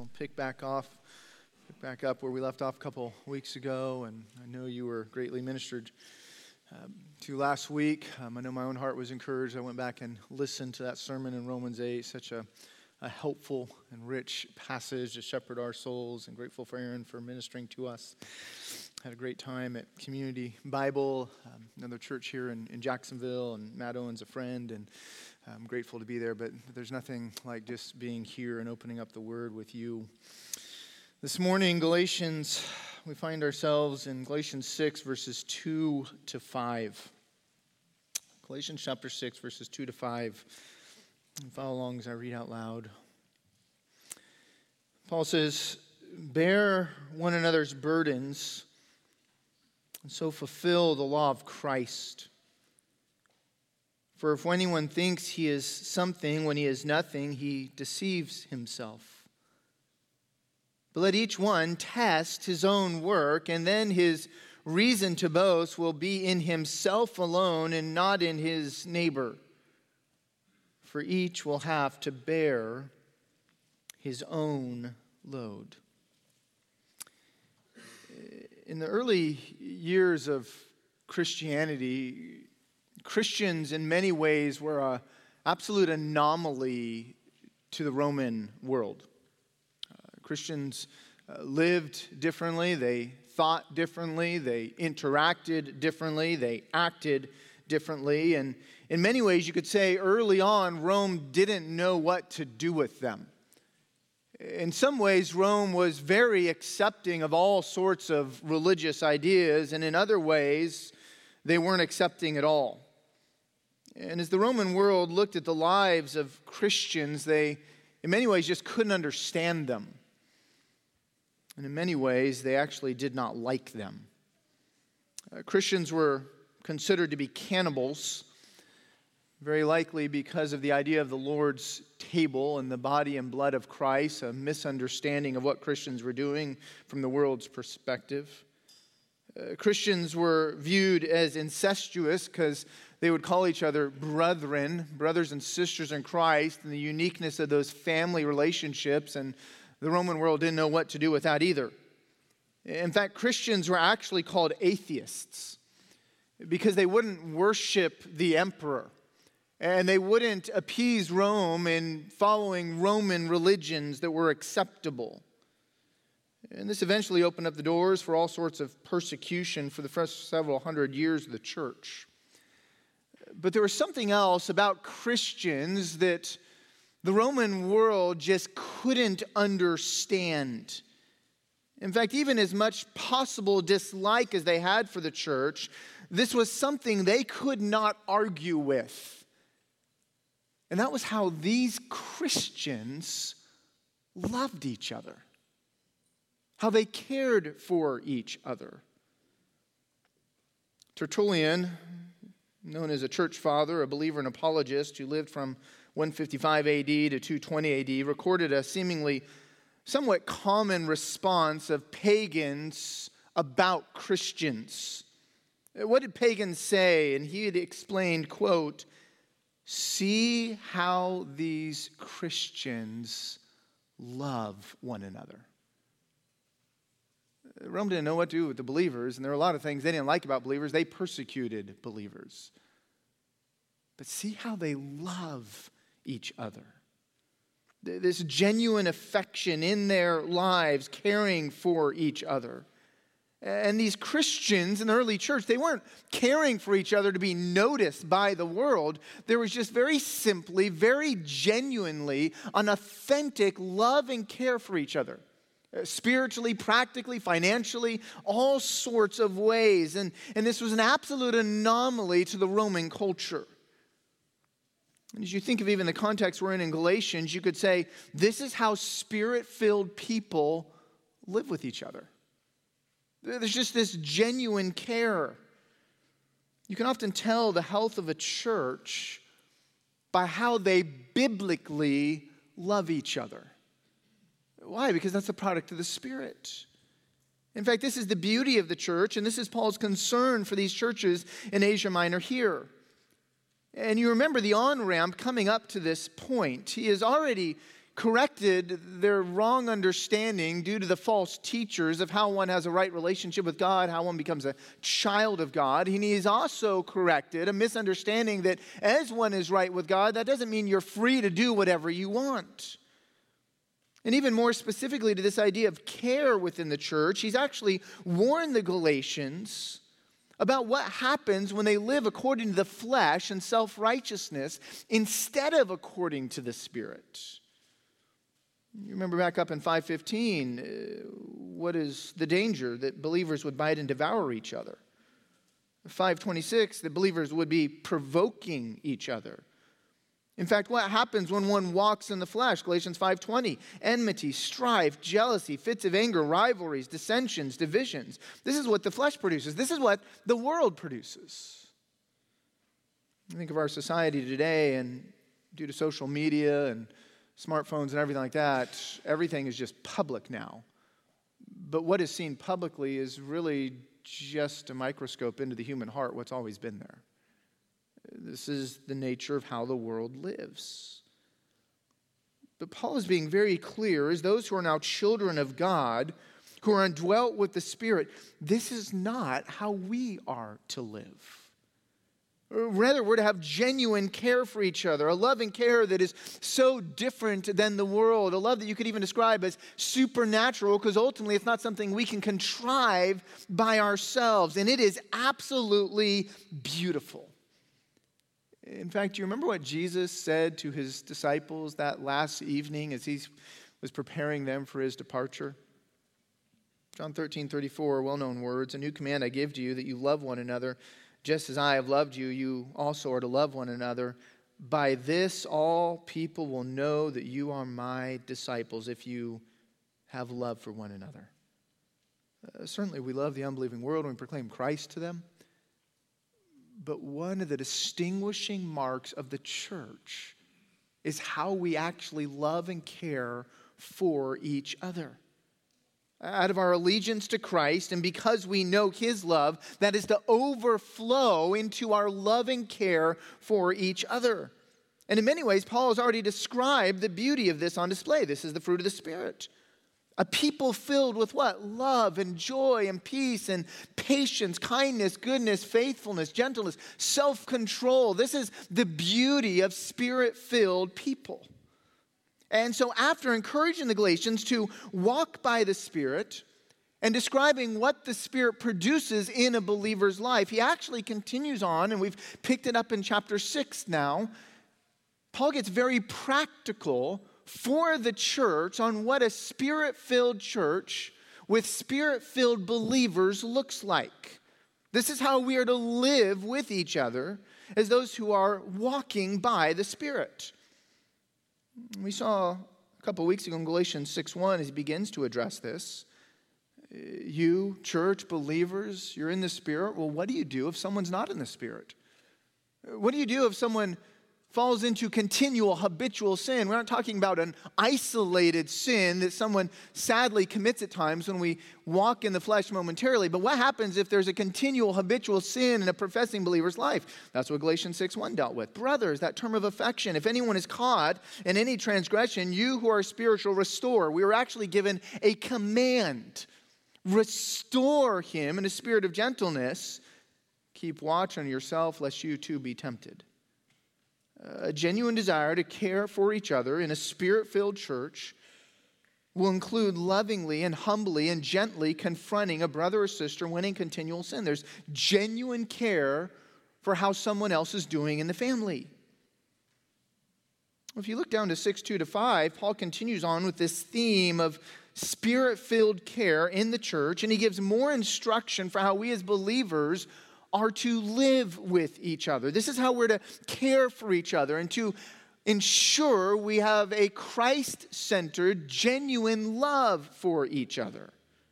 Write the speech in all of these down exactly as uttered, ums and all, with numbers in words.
We'll pick back off, pick back up where we left off a couple weeks ago, and I know you were greatly ministered um, to last week. Um, I know my own heart was encouraged. I went back and listened to that sermon in Romans eight, such a, a helpful and rich passage to shepherd our souls, and grateful for Aaron for ministering to us. Had a great time at Community Bible, um, another church here in, in Jacksonville, and Matt Owen's a friend, and I'm grateful to be there, but there's nothing like just being here and opening up the Word with you. This morning, Galatians, we find ourselves in Galatians six, verses two to five. Galatians chapter six, verses two to five. And follow along as I read out loud. Paul says, "Bear one another's burdens, and so fulfill the law of Christ. For if anyone thinks he is something when he is nothing, he deceives himself. But let each one test his own work, and then his reason to boast will be in himself alone and not in his neighbor. For each will have to bear his own load." In the early years of Christianity, Christians in many ways were an absolute anomaly to the Roman world. Uh, Christians uh, lived differently, they thought differently, they interacted differently, they acted differently, and in many ways you could say early on Rome didn't know what to do with them. In some ways, Rome was very accepting of all sorts of religious ideas, and in other ways, they weren't accepting at all. And as the Roman world looked at the lives of Christians, they, in many ways, just couldn't understand them. And in many ways, they actually did not like them. Uh, Christians were considered to be cannibals, very likely because of the idea of the Lord's table and the body and blood of Christ, a misunderstanding of what Christians were doing from the world's perspective. Uh, Christians were viewed as incestuous because they would call each other brethren, brothers and sisters in Christ, and the uniqueness of those family relationships, and the Roman world didn't know what to do with that either. In fact, Christians were actually called atheists because they wouldn't worship the emperor, and they wouldn't appease Rome in following Roman religions that were acceptable. And this eventually opened up the doors for all sorts of persecution for the first several hundred years of the church. But there was something else about Christians that the Roman world just couldn't understand. In fact, even as much possible dislike as they had for the church, this was something they could not argue with. And that was how these Christians loved each other, how they cared for each other. Tertullian, known as a church father, a believer and apologist who lived from one fifty-five A D to two twenty A D, recorded a seemingly somewhat common response of pagans about Christians. What did pagans say? And he had explained, quote, "See how these Christians love one another." Rome didn't know what to do with the believers, and there were a lot of things they didn't like about believers. They persecuted believers. But see how they love each other. This genuine affection in their lives, caring for each other. And these Christians in the early church, they weren't caring for each other to be noticed by the world. There was just very simply, very genuinely, an authentic love and care for each other. Spiritually, practically, financially, all sorts of ways. And, and this was an absolute anomaly to the Roman culture. And as you think of even the context we're in in Galatians, you could say, this is how Spirit-filled people live with each other. There's just this genuine care. You can often tell the health of a church by how they biblically love each other. Why? Because that's a product of the Spirit. In fact, this is the beauty of the church, and this is Paul's concern for these churches in Asia Minor here. And you remember the on-ramp coming up to this point. He has already corrected their wrong understanding due to the false teachers of how one has a right relationship with God, how one becomes a child of God. And he's also corrected a misunderstanding that as one is right with God, that doesn't mean you're free to do whatever you want. And even more specifically to this idea of care within the church, he's actually warned the Galatians about what happens when they live according to the flesh and self-righteousness instead of according to the Spirit. You remember back up in five fifteen, uh, what is the danger? That believers would bite and devour each other. five twenty-six, that believers would be provoking each other. In fact, what happens when one walks in the flesh? Galatians five twenty, enmity, strife, jealousy, fits of anger, rivalries, dissensions, divisions. This is what the flesh produces. This is what the world produces. I think of our society today, and due to social media and smartphones and everything like that, everything is just public now. But what is seen publicly is really just a microscope into the human heart, what's always been there. This is the nature of how the world lives. But Paul is being very clear, as those who are now children of God, who are indwelt with the Spirit, this is not how we are to live. Rather, we're to have genuine care for each other, a loving care that is so different than the world, a love that you could even describe as supernatural, because ultimately it's not something we can contrive by ourselves, and it is absolutely beautiful. In fact, do you remember what Jesus said to his disciples that last evening as he was preparing them for his departure? John thirteen thirty-four, well-known words, "A new command I give to you, that you love one another. Just as I have loved you, you also are to love one another. By this all people will know that you are my disciples, if you have love for one another." Uh, certainly we love the unbelieving world and we proclaim Christ to them. But one of the distinguishing marks of the church is how we actually love and care for each other. Out of our allegiance to Christ, and because we know his love, that is to overflow into our loving care for each other. And in many ways, Paul has already described the beauty of this on display. This is the fruit of the Spirit. A people filled with what? Love and joy and peace and patience, kindness, goodness, faithfulness, gentleness, self-control. This is the beauty of Spirit-filled people. And so after encouraging the Galatians to walk by the Spirit and describing what the Spirit produces in a believer's life, he actually continues on, and we've picked it up in chapter six now. Paul gets very practical for the church on what a Spirit-filled church with Spirit-filled believers looks like. This is how we are to live with each other as those who are walking by the Spirit. We saw a couple weeks ago in Galatians six one, as he begins to address this. You, church, believers, you're in the Spirit. Well, what do you do if someone's not in the Spirit? What do you do if someone falls into continual habitual sin? We aren't talking about an isolated sin that someone sadly commits at times when we walk in the flesh momentarily. But what happens if there's a continual habitual sin in a professing believer's life? That's what Galatians six one dealt with. Brothers, that term of affection, if anyone is caught in any transgression, you who are spiritual, restore. We were actually given a command. Restore him in a spirit of gentleness. Keep watch on yourself, lest you too be tempted. A genuine desire to care for each other in a Spirit-filled church will include lovingly and humbly and gently confronting a brother or sister when in continual sin. There's genuine care for how someone else is doing in the family. If you look down to six two to five, Paul continues on with this theme of Spirit-filled care in the church, and he gives more instruction for how we as believers are to live with each other. This is how we're to care for each other and to ensure we have a Christ-centered, genuine love for each other.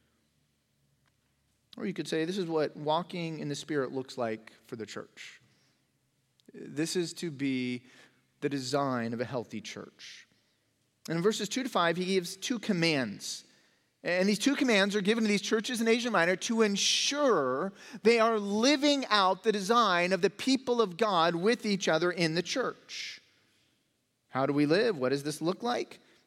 Or you could say this is what walking in the Spirit looks like for the church. This is to be the design of a healthy church. And in verses two to five, he gives two commands. And these two commands are given to these churches in Asia Minor to ensure they are living out the design of the people of God with each other in the church. How do we live? What does this look like?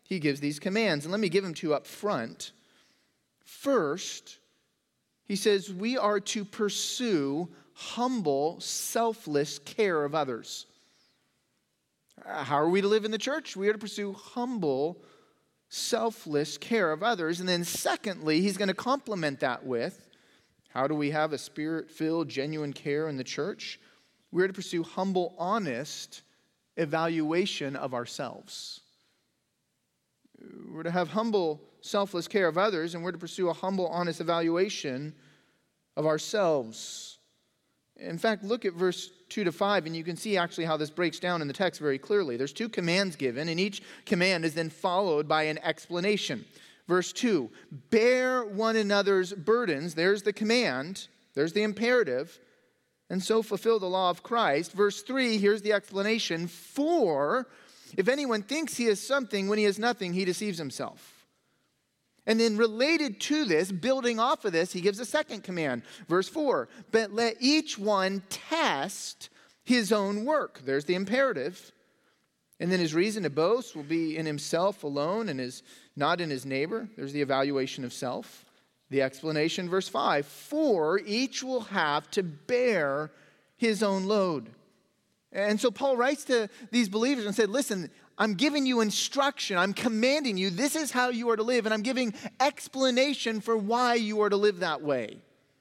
he gives these commands. And let me give them to you up front. First, he says we are to pursue humble, selfless care of others. How are we to live in the church? We are to pursue humble, selfless care of others. And then secondly, he's going to complement that with, how do we have a spirit-filled, genuine care in the church? We're to pursue humble, honest evaluation of ourselves. We're to have humble, selfless care of others, and we're to pursue a humble, honest evaluation of ourselves. In fact, look at verse two to five, and you can see actually how this breaks down in the text very clearly. There's two commands given, and each command is then followed by an explanation. Verse two, bear one another's burdens. There's the command. There's the imperative. And so fulfill the law of Christ. Verse three, here's the explanation. For if anyone thinks he is something when he is nothing, he deceives himself. And then related to this, building off of this, he gives a second command. Verse four, but let each one test his own work. There's the imperative. And then his reason to boast will be in himself alone and is not in his neighbor. There's the evaluation of self. The explanation, verse five, for each will have to bear his own load. And so Paul writes to these believers and said, listen, I'm giving you instruction. I'm commanding you. This is how you are to live. And I'm giving explanation for why you are to live that way.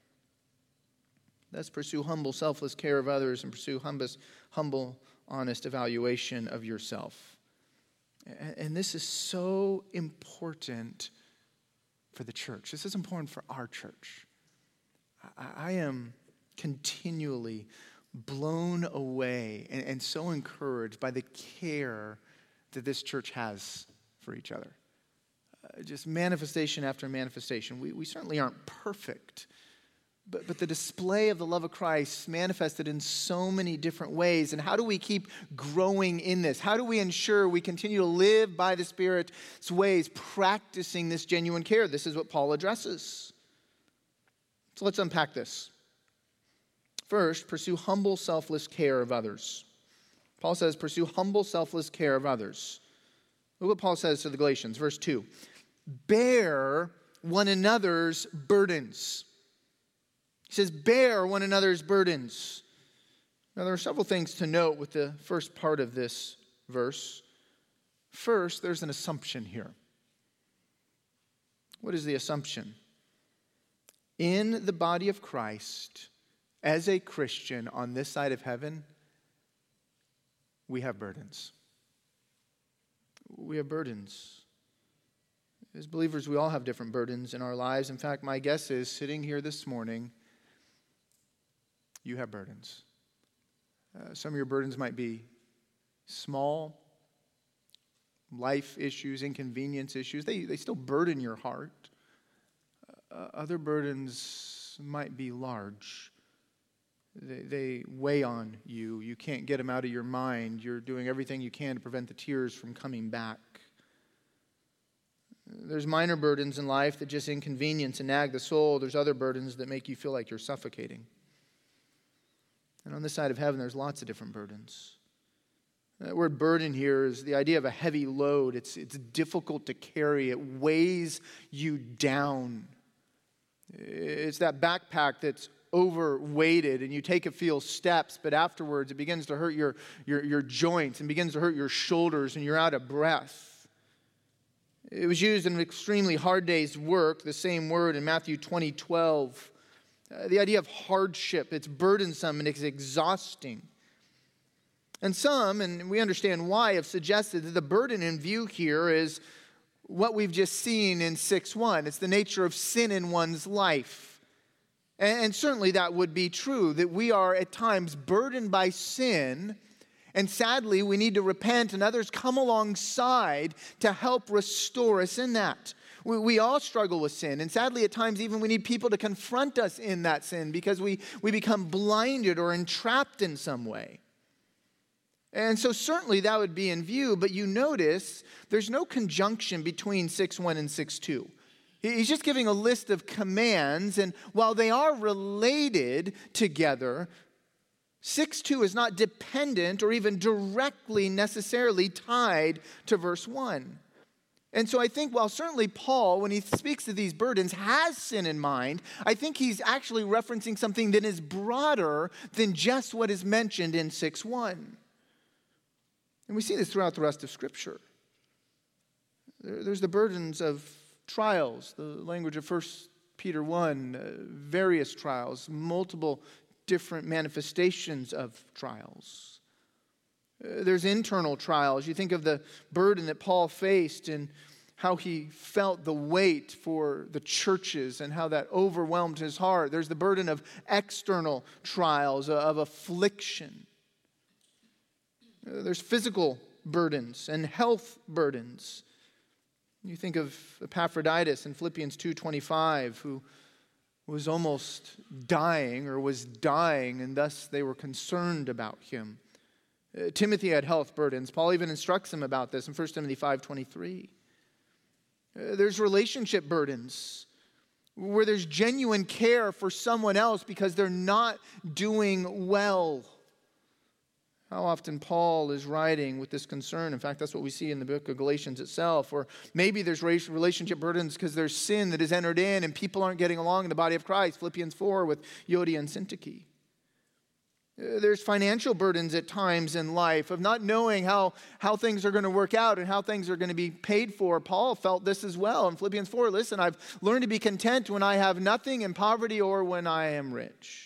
Let's pursue humble, selfless care of others and pursue humble, humble honest evaluation of yourself. And this is so important for the church. This is important for our church. I am continually blown away and, and so encouraged by the care that this church has for each other. Uh, just manifestation after manifestation. We, we certainly aren't perfect, but, but the display of the love of Christ manifested in so many different ways. And how do we keep growing in this? How do we ensure we continue to live by the Spirit's ways, practicing this genuine care? This is what Paul addresses. So let's unpack this. First, pursue humble, selfless care of others. Paul says, pursue humble, selfless care of others. Look what Paul says to the Galatians, verse two. Bear one another's burdens. He says, bear one another's burdens. Now, there are several things to note with the first part of this verse. First, there's an assumption here. What is the assumption? In the body of Christ, as a Christian on this side of heaven, we have burdens. We have burdens. As believers, we all have different burdens in our lives. In fact, my guess is, sitting here this morning, you have burdens. Uh, some of your burdens might be small, life issues, inconvenience issues. They, they still burden your heart. Uh, other burdens might be large. They, they weigh on you. You can't get them out of your mind. You're doing everything you can to prevent the tears from coming back. There's minor burdens in life that just inconvenience and nag the soul. There's other burdens that make you feel like you're suffocating. And on this side of heaven, there's lots of different burdens. That word burden here is the idea of a heavy load. It's, it's difficult to carry. It weighs you down. It's that backpack that's overweighted, and you take a few steps, but afterwards it begins to hurt your, your, your joints and begins to hurt your shoulders, and you're out of breath. It was used in an extremely hard day's work, the same word in Matthew twenty twelve. Uh, the idea of hardship, it's burdensome and it's exhausting. And some, and we understand why, have suggested that the burden in view here is what we've just seen in six one. It's the nature of sin in one's life. And certainly that would be true, that we are at times burdened by sin, and sadly we need to repent and others come alongside to help restore us in that. We, we all struggle with sin, and sadly at times even we need people to confront us in that sin because we, we become blinded or entrapped in some way. And so certainly that would be in view, but you notice there's no conjunction between six one and six two. He's just giving a list of commands, and while they are related together, six two is not dependent or even directly necessarily tied to verse one. And so I think while certainly Paul, when he speaks of these burdens, has sin in mind, I think he's actually referencing something that is broader than just what is mentioned in six one. And we see this throughout the rest of Scripture. There's the burdens of trials, the language of First Peter one, uh, various trials, multiple different manifestations of trials. Uh, there's internal trials. You think of the burden that Paul faced and how he felt the weight for the churches and how that overwhelmed his heart. There's the burden of external trials, of affliction. Uh, there's physical burdens and health burdens. You think of Epaphroditus in Philippians two twenty-five, who was almost dying or was dying, and thus they were concerned about him. Uh, Timothy had health burdens. Paul even instructs him about this in First Timothy five twenty-three. Uh, there's relationship burdens where there's genuine care for someone else because they're not doing well. How often Paul is writing with this concern. In fact, that's what we see in the book of Galatians itself. Or maybe there's relationship burdens because there's sin that is entered in and people aren't getting along in the body of Christ. Philippians four with Euodia and Syntyche. There's financial burdens at times in life of not knowing how, how things are going to work out and how things are going to be paid for. Paul felt this as well in Philippians four. Listen, I've learned to be content when I have nothing in poverty or when I am rich.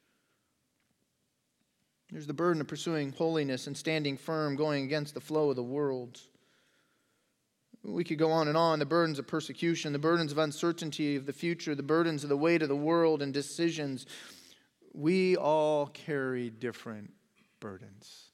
There's the burden of pursuing holiness and standing firm, going against the flow of the world. We could go on and on. The burdens of persecution, the burdens of uncertainty of the future, the burdens of the weight of the world and decisions. We all carry different burdens.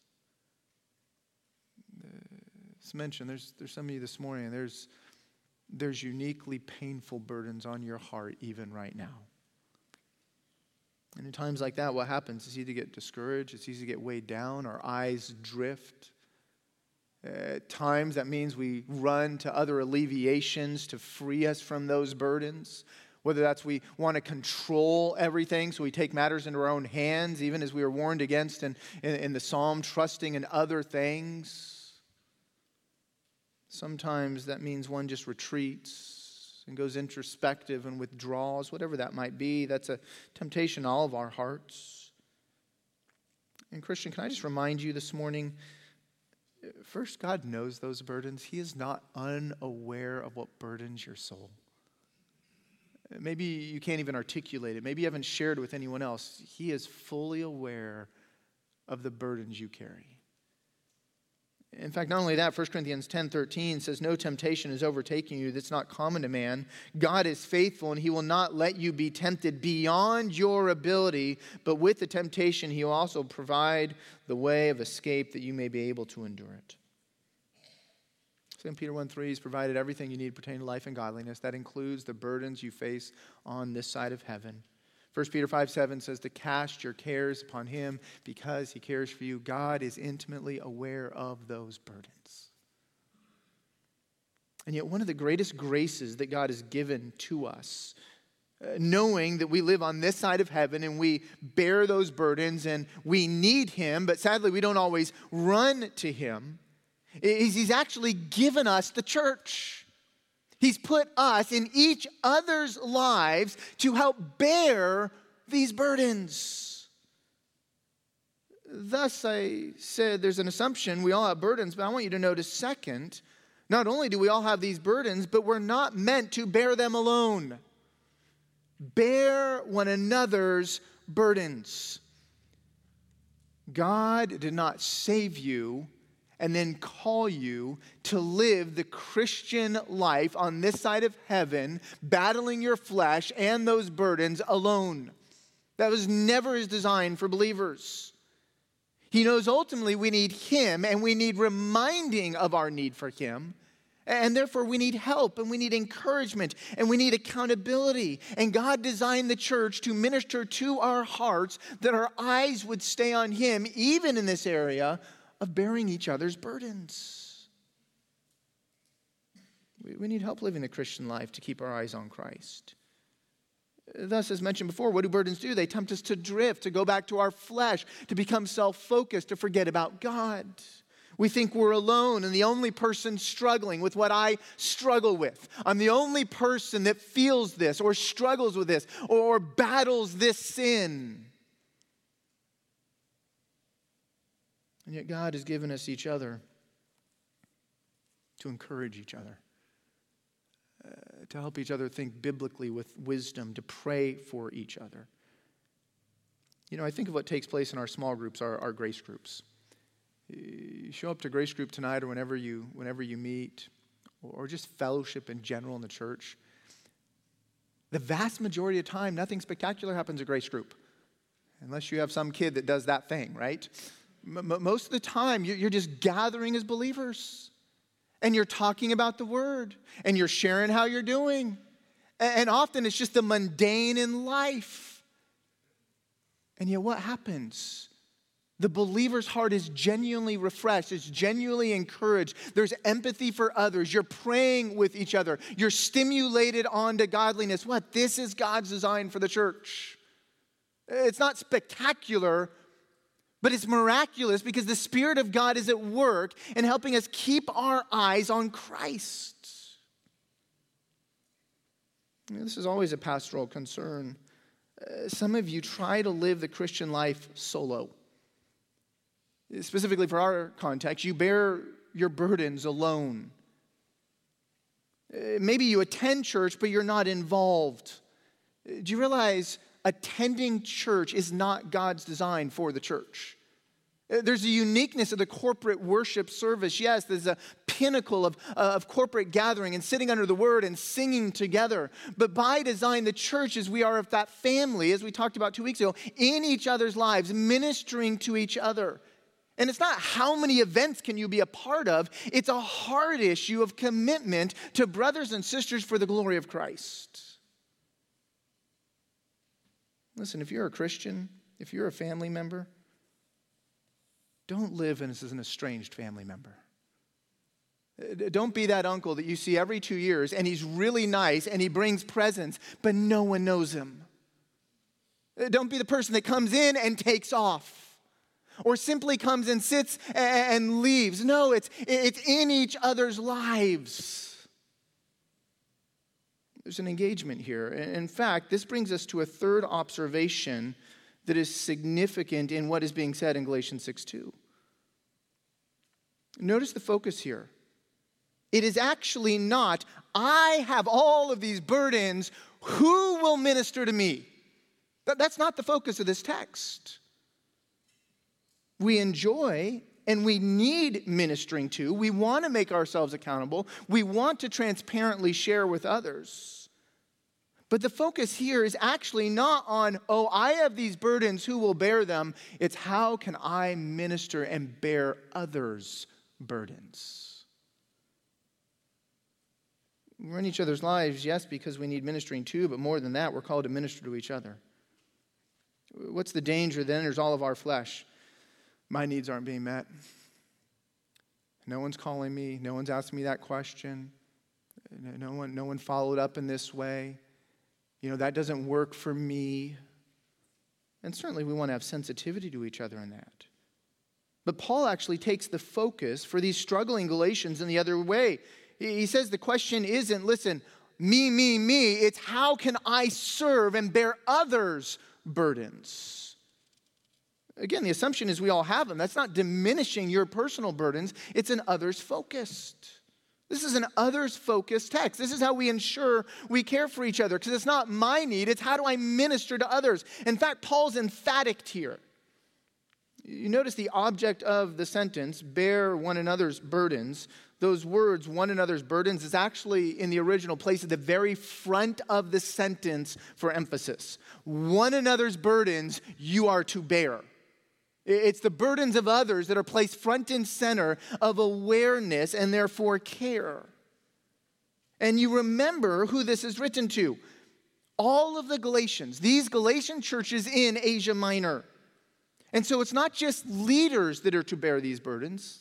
As mentioned, there's, there's some of you this morning, there's, there's uniquely painful burdens on your heart even right now. And in times like that, what happens? It's easy to get discouraged. It's easy to get weighed down. Our eyes drift. At times, that means we run to other alleviations to free us from those burdens. Whether that's we want to control everything, so we take matters into our own hands, even as we were warned against in, in, in the psalm, trusting in other things. Sometimes that means one just retreats and goes introspective and withdraws, whatever that might be. That's a temptation in all of our hearts. And Christian, can I just remind you this morning, first, God knows those burdens. He is not unaware of what burdens your soul. Maybe you can't even articulate it. Maybe you haven't shared with anyone else. He is fully aware of the burdens you carry. In fact, not only that, First Corinthians ten thirteen says, no temptation is overtaking you that's not common to man. God is faithful, and he will not let you be tempted beyond your ability, but with the temptation, he will also provide the way of escape that you may be able to endure it. Second Peter one three has provided everything you need pertaining to life and godliness. That includes the burdens you face on this side of heaven. First Peter five seven says to cast your cares upon him because he cares for you. God is intimately aware of those burdens. And yet one of the greatest graces that God has given to us, uh, knowing that we live on this side of heaven and we bear those burdens and we need him, but sadly we don't always run to him, is he's actually given us the church. He's put us in each other's lives to help bear these burdens. Thus, I said there's an assumption we all have burdens, but I want you to notice second, not only do we all have these burdens, but we're not meant to bear them alone. Bear one another's burdens. God did not save you and then call you to live the Christian life on this side of heaven, battling your flesh and those burdens alone. That was never his design for believers. He knows ultimately we need him, and we need reminding of our need for him. And therefore we need help, and we need encouragement, and we need accountability. And God designed the church to minister to our hearts that our eyes would stay on him, even in this area of bearing each other's burdens. We, we need help living the Christian life to keep our eyes on Christ. Thus, as mentioned before, what do burdens do? They tempt us to drift, to go back to our flesh, to become self-focused, to forget about God. We think we're alone and the only person struggling with what I struggle with. I'm the only person that feels this or struggles with this or battles this sin. And yet God has given us each other to encourage each other, uh, to help each other think biblically with wisdom, to pray for each other. You know, I think of what takes place in our small groups, our, our grace groups. You show up to grace group tonight or whenever you whenever you meet, or just fellowship in general in the church. The vast majority of time, nothing spectacular happens at grace group, unless you have some kid that does that thing, right? M- most of the time, you're just gathering as believers, and you're talking about the Word, and you're sharing how you're doing. And often it's just the mundane in life. And yet what happens? The believer's heart is genuinely refreshed. It's genuinely encouraged. There's empathy for others. You're praying with each other. You're stimulated onto godliness. What? This is God's design for the church. It's not spectacular, but it's miraculous because the Spirit of God is at work in helping us keep our eyes on Christ. You know, this is always a pastoral concern. Uh, some of you try to live the Christian life solo. Specifically for our context, you bear your burdens alone. Maybe you attend church, but you're not involved. Do you realize attending church is not God's design for the church? There's a uniqueness of the corporate worship service. Yes, there's a pinnacle of, uh, of corporate gathering and sitting under the Word and singing together. But by design, the church, as we are of that family, as we talked about two weeks ago, in each other's lives, ministering to each other. And it's not how many events can you be a part of. It's a hard issue of commitment to brothers and sisters for the glory of Christ. Listen, if you're a Christian, if you're a family member, don't live as an estranged family member. Don't be that uncle that you see every two years and he's really nice and he brings presents, but no one knows him. Don't be the person that comes in and takes off. Or simply comes and sits and leaves. No, it's, it's in each other's lives. There's an engagement here. In fact, this brings us to a third observation that is significant in what is being said in Galatians six two. Notice the focus here. It is actually not, I have all of these burdens, who will minister to me? That's not the focus of this text. We enjoy and we need ministering to. We want to make ourselves accountable. We want to transparently share with others. But the focus here is actually not on, oh, I have these burdens, who will bear them? It's how can I minister and bear others' burdens? We're in each other's lives, yes, because we need ministering to, but more than that, we're called to minister to each other. What's the danger that enters all of our flesh? My needs aren't being met. No one's calling me. No one's asking me that question. No one, no one followed up in this way. You know, that doesn't work for me. And certainly we want to have sensitivity to each other in that. But Paul actually takes the focus for these struggling Galatians in the other way. He says the question isn't, listen, me, me, me. It's how can I serve and bear others' burdens? Again, the assumption is we all have them. That's not diminishing your personal burdens. It's an others-focused. This is an others-focused text. This is how we ensure we care for each other, because it's not my need. It's how do I minister to others? In fact, Paul's emphatic here. You notice the object of the sentence, bear one another's burdens. Those words, one another's burdens, is actually in the original place at the very front of the sentence for emphasis. One another's burdens you are to bear. It's the burdens of others that are placed front and center of awareness and therefore care. And you remember who this is written to. All of the Galatians, these Galatian churches in Asia Minor. And so it's not just leaders that are to bear these burdens.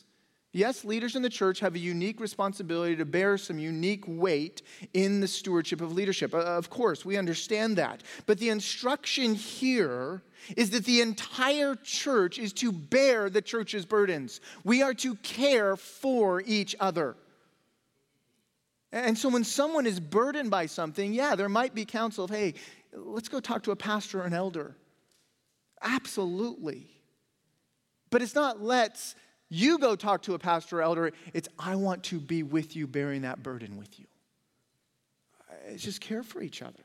Yes, leaders in the church have a unique responsibility to bear some unique weight in the stewardship of leadership. Uh, Of course, we understand that. But the instruction here is that the entire church is to bear the church's burdens. We are to care for each other. And so when someone is burdened by something, yeah, there might be counsel of, hey, let's go talk to a pastor or an elder. Absolutely. But it's not let's you go talk to a pastor or elder. It's I want to be with you bearing that burden with you. It's just care for each other.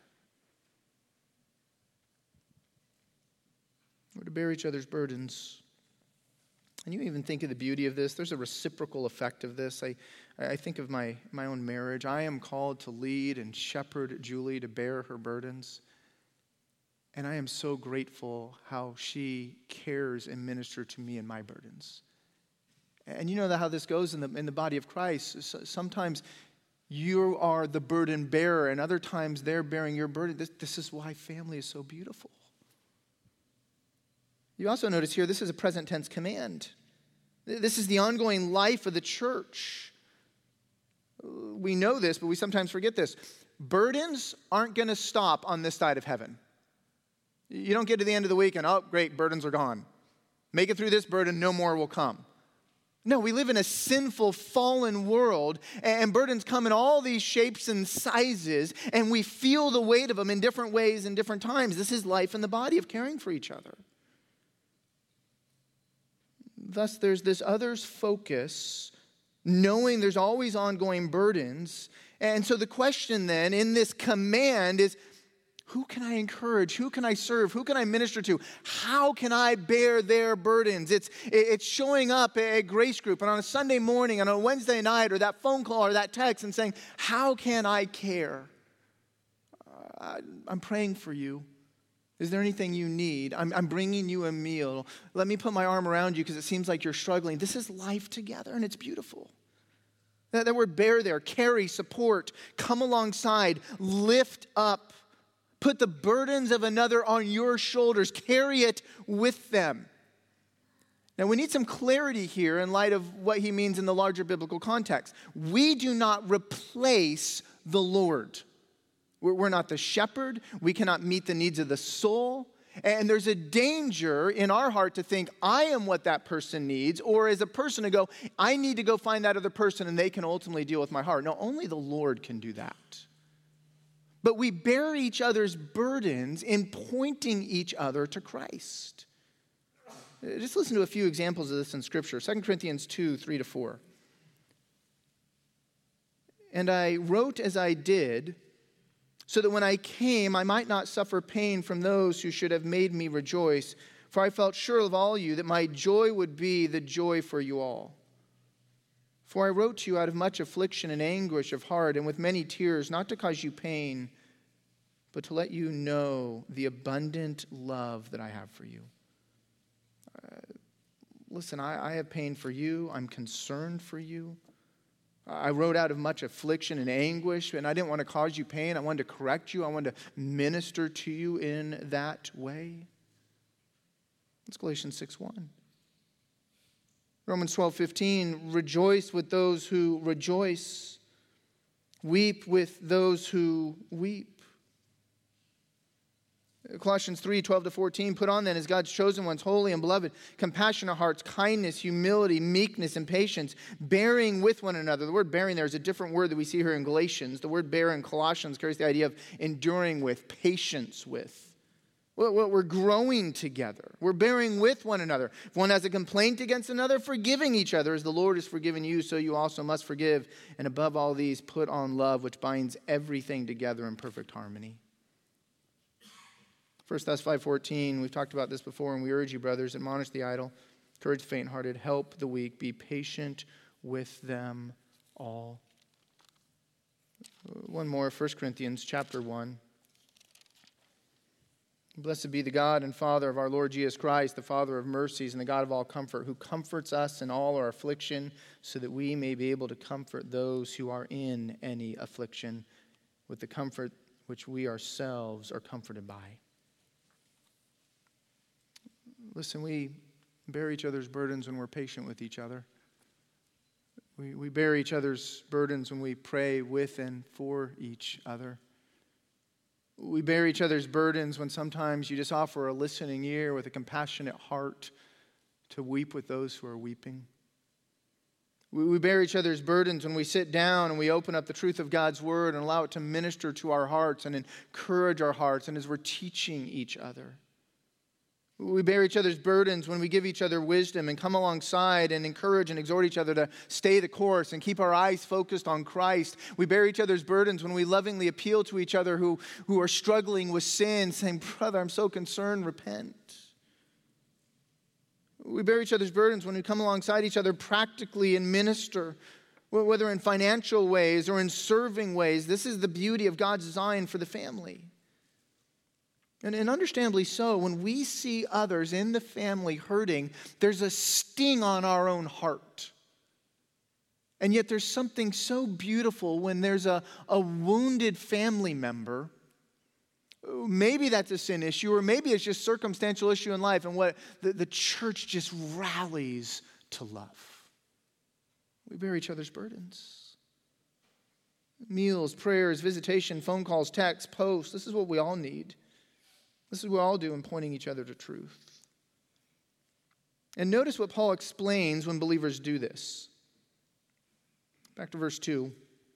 We're to bear each other's burdens. And you even think of the beauty of this. There's a reciprocal effect of this. I, I think of my, my own marriage. I am called to lead and shepherd Julie to bear her burdens. And I am so grateful how she cares and ministers to me and my burdens. And you know that how this goes in the in the body of Christ. Sometimes you are the burden bearer, and other times they're bearing your burden. This, this is why family is so beautiful. You also notice here, this is a present tense command. This is the ongoing life of the church. We know this, but we sometimes forget this. Burdens aren't going to stop on this side of heaven. You don't get to the end of the week and, oh, great, burdens are gone. Make it through this burden, no more will come. No, we live in a sinful, fallen world, and burdens come in all these shapes and sizes, and we feel the weight of them in different ways and different times. This is life in the body of caring for each other. Thus, there's this others focus, knowing there's always ongoing burdens. And so the question then in this command is, who can I encourage? Who can I serve? Who can I minister to? How can I bear their burdens? It's, it's showing up at Grace Group and on a Sunday morning and on a Wednesday night or that phone call or that text and saying, how can I care? Uh, I'm praying for you. Is there anything you need? I'm, I'm bringing you a meal. Let me put my arm around you because it seems like you're struggling. This is life together and it's beautiful. That, that word bear there, carry, support, come alongside, lift up. Put the burdens of another on your shoulders. Carry it with them. Now, we need some clarity here in light of what he means in the larger biblical context. We do not replace the Lord. We're not the shepherd. We cannot meet the needs of the soul. And there's a danger in our heart to think, I am what that person needs, or as a person to go, I need to go find that other person and they can ultimately deal with my heart. No, only the Lord can do that. But we bear each other's burdens in pointing each other to Christ. Just listen to a few examples of this in Scripture. Second Corinthians two, three to four. And I wrote as I did, so that when I came, I might not suffer pain from those who should have made me rejoice. For I felt sure of all you that my joy would be the joy for you all. For I wrote to you out of much affliction and anguish of heart and with many tears, not to cause you pain, but to let you know the abundant love that I have for you. Uh, listen, I, I have pain for you. I'm concerned for you. I wrote out of much affliction and anguish, and I didn't want to cause you pain. I wanted to correct you. I wanted to minister to you in that way. That's Galatians six one. Romans twelve fifteen, rejoice with those who rejoice. Weep with those who weep. Colossians three, twelve to fourteen, put on then as God's chosen ones, holy and beloved, compassionate hearts, kindness, humility, meekness, and patience, bearing with one another. The word bearing there is a different word that we see here in Galatians. The word bear in Colossians carries the idea of enduring with, patience with. Well, we're growing together. We're bearing with one another. If one has a complaint against another, forgiving each other as the Lord has forgiven you, so you also must forgive. And above all these, put on love, which binds everything together in perfect harmony. First Thessalonians five fourteen, we've talked about this before, and we urge you, brothers, admonish the idle, encourage the faint-hearted, help the weak, be patient with them all. One more, First Corinthians chapter one. Blessed be the God and Father of our Lord Jesus Christ, the Father of mercies and the God of all comfort, who comforts us in all our affliction, so that we may be able to comfort those who are in any affliction with the comfort which we ourselves are comforted by. Listen, we bear each other's burdens when we're patient with each other. We, we bear each other's burdens when we pray with and for each other. We bear each other's burdens when sometimes you just offer a listening ear with a compassionate heart to weep with those who are weeping. We, we bear each other's burdens when we sit down and we open up the truth of God's word and allow it to minister to our hearts and encourage our hearts, and as we're teaching each other. We bear each other's burdens when we give each other wisdom and come alongside and encourage and exhort each other to stay the course and keep our eyes focused on Christ. We bear each other's burdens when we lovingly appeal to each other who, who are struggling with sin, saying, "Brother, I'm so concerned, repent." We bear each other's burdens when we come alongside each other practically and minister, whether in financial ways or in serving ways. This is the beauty of God's design for the family. And, and understandably so, when we see others in the family hurting, there's a sting on our own heart. And yet there's something so beautiful when there's a, a wounded family member. Maybe that's a sin issue, or maybe it's just circumstantial issue in life, and what the, the church just rallies to love. We bear each other's burdens. Meals, prayers, visitation, phone calls, texts, posts. This is what we all need. This is what we all do in pointing each other to truth. And notice what Paul explains when believers do this. Back to verse two.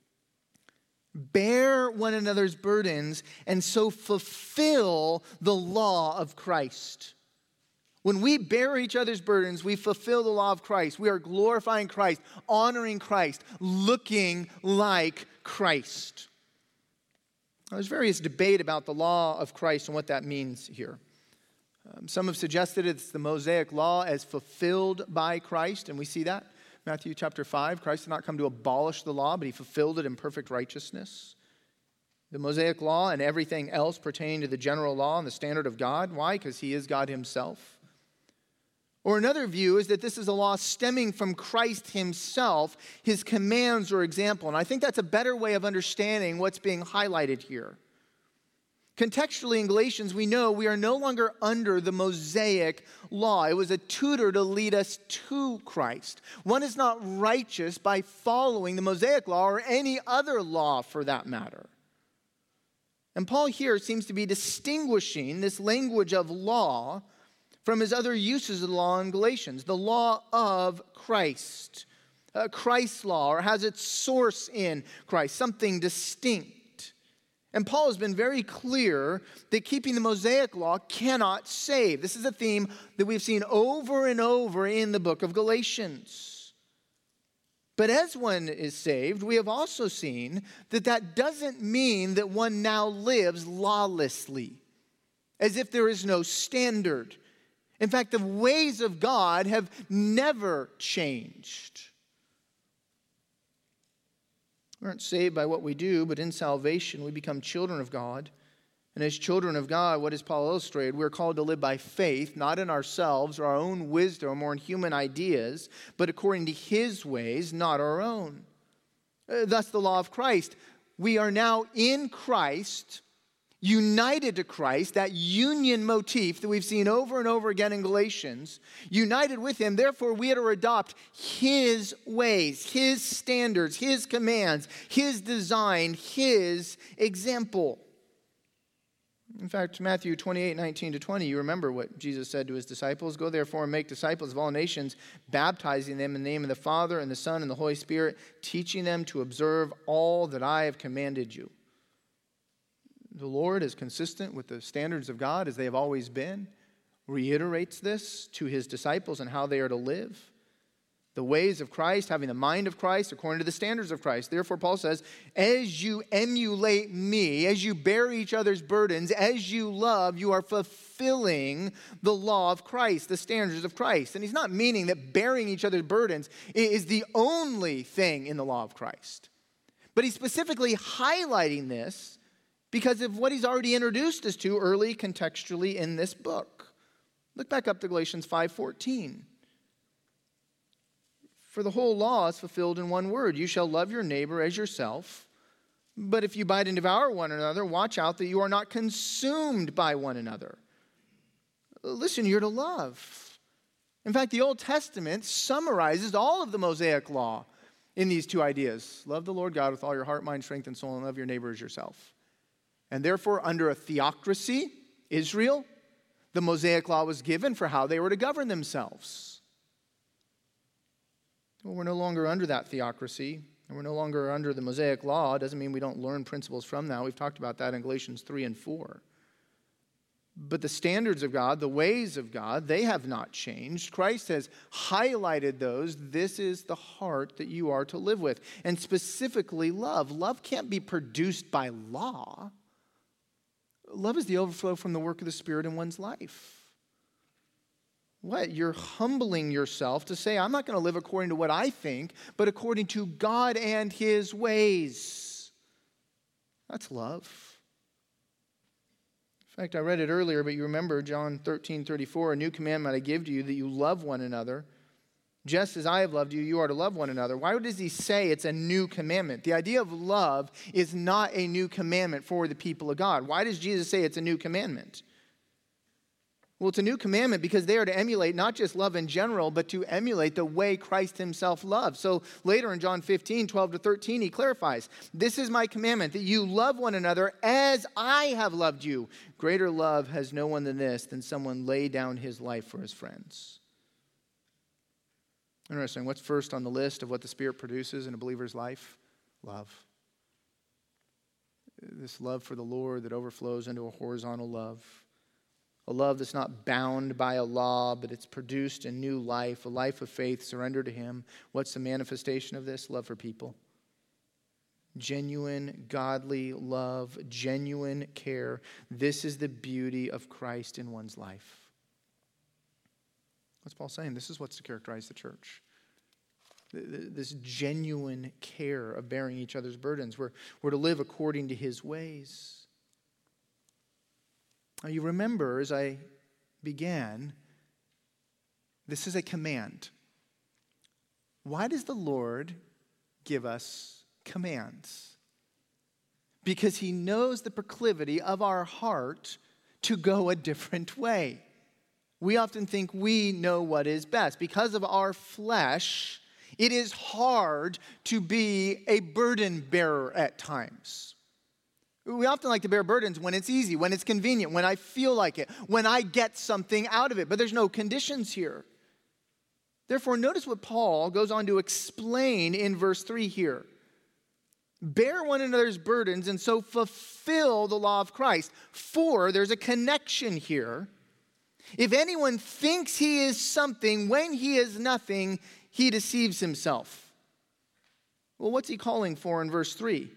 Bear one another's burdens and so fulfill the law of Christ. When we bear each other's burdens, we fulfill the law of Christ. We are glorifying Christ, honoring Christ, looking like Christ. Now, there's various debate about the law of Christ and what that means here. Um, some have suggested it's the Mosaic law as fulfilled by Christ, and we see that. Matthew chapter five, Christ did not come to abolish the law, but he fulfilled it in perfect righteousness. The Mosaic law and everything else pertaining to the general law and the standard of God. Why? Because he is God himself. Or another view is that this is a law stemming from Christ himself, his commands or example. And I think that's a better way of understanding what's being highlighted here. Contextually in Galatians, we know we are no longer under the Mosaic law. It was a tutor to lead us to Christ. One is not righteous by following the Mosaic law or any other law for that matter. And Paul here seems to be distinguishing this language of law from his other uses of the law in Galatians. The law of Christ. Uh, Christ's law, or has its source in Christ. Something distinct. And Paul has been very clear that keeping the Mosaic law cannot save. This is a theme that we've seen over and over in the book of Galatians. But as one is saved, we have also seen that that doesn't mean that one now lives lawlessly, as if there is no standard. In fact, the ways of God have never changed. We aren't saved by what we do, but in salvation we become children of God. And as children of God, what does Paul illustrate? We're called to live by faith, not in ourselves or our own wisdom or in human ideas, but according to his ways, not our own. Uh, thus the law of Christ. We are now in Christ, united to Christ, that union motif that we've seen over and over again in Galatians, united with him. Therefore, we are to adopt his ways, his standards, his commands, his design, his example. In fact, Matthew twenty-eight, nineteen to twenty, you remember what Jesus said to his disciples. Go therefore and make disciples of all nations, baptizing them in the name of the Father and the Son and the Holy Spirit, teaching them to observe all that I have commanded you. The Lord is consistent with the standards of God as they have always been, reiterates this to his disciples and how they are to live. The ways of Christ, having the mind of Christ according to the standards of Christ. Therefore, Paul says, as you emulate me, as you bear each other's burdens, as you love, you are fulfilling the law of Christ, the standards of Christ. And he's not meaning that bearing each other's burdens is the only thing in the law of Christ. But he's specifically highlighting this because of what he's already introduced us to early contextually in this book. Look back up to Galatians five fourteen. For the whole law is fulfilled in one word. You shall love your neighbor as yourself. But if you bite and devour one another, watch out that you are not consumed by one another. Listen, you're to love. In fact, the Old Testament summarizes all of the Mosaic law in these two ideas. Love the Lord God with all your heart, mind, strength, and soul, and love your neighbor as yourself. And therefore, under a theocracy, Israel, the Mosaic law was given for how they were to govern themselves. Well, we're no longer under that theocracy, and we're no longer under the Mosaic law. It doesn't mean we don't learn principles from that. We've talked about that in Galatians three and four. But the standards of God, the ways of God, they have not changed. Christ has highlighted those. This is the heart that you are to live with. And specifically love. Love can't be produced by law. Love is the overflow from the work of the Spirit in one's life. What? You're humbling yourself to say, I'm not going to live according to what I think, but according to God and His ways. That's love. In fact, I read it earlier, but you remember John thirteen thirty-four, a new commandment I give to you, that you love one another. Just as I have loved you, you are to love one another. Why does he say it's a new commandment? The idea of love is not a new commandment for the people of God. Why does Jesus say it's a new commandment? Well, it's a new commandment because they are to emulate not just love in general, but to emulate the way Christ himself loved. So later in John fifteen, twelve to thirteen, he clarifies, this is my commandment, that you love one another as I have loved you. Greater love has no one than this, than someone lay down his life for his friends. Interesting. What's first on the list of what the Spirit produces in a believer's life? Love. This love for the Lord that overflows into a horizontal love. A love that's not bound by a law, but it's produced a new life, a life of faith, surrender to Him. What's the manifestation of this? Love for people. Genuine, godly love, genuine care. This is the beauty of Christ in one's life. What's Paul saying? This is what's to characterize the church. This genuine care of bearing each other's burdens. We're, we're to live according to His ways. Now, you remember, as I began, this is a command. Why does the Lord give us commands? Because He knows the proclivity of our heart to go a different way. We often think we know what is best. Because of our flesh, it is hard to be a burden bearer at times. We often like to bear burdens when it's easy, when it's convenient, when I feel like it, when I get something out of it. But there's no conditions here. Therefore, notice what Paul goes on to explain in verse three here. Bear one another's burdens and so fulfill the law of Christ. For there's a connection here. If anyone thinks he is something when he is nothing, he deceives himself. Well, what's he calling for in verse three?